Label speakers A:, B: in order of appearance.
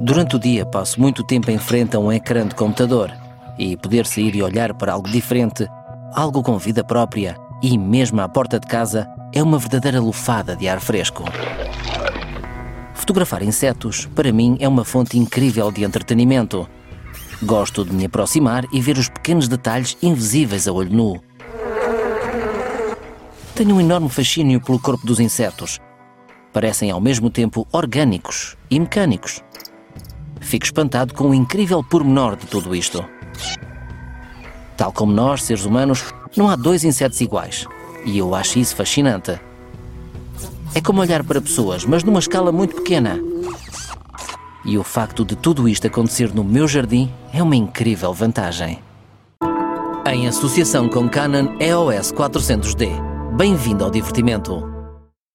A: Durante o dia passo muito tempo em frente a um ecrã de computador e poder sair e olhar para algo diferente, algo com vida própria e mesmo à porta de casa é uma verdadeira lufada de ar fresco. Fotografar insetos, para mim, é uma fonte incrível de entretenimento. Gosto de me aproximar e ver os pequenos detalhes invisíveis a olho nu. Tenho um enorme fascínio pelo corpo dos insetos. Parecem ao mesmo tempo orgânicos e mecânicos. Fico espantado com o incrível pormenor de tudo isto. Tal como nós, seres humanos, não há dois insetos iguais. E eu acho isso fascinante. É como olhar para pessoas, mas numa escala muito pequena. E o facto de tudo isto acontecer no meu jardim é uma incrível vantagem. Em associação com Canon EOS 400D. Bem-vindo ao divertimento!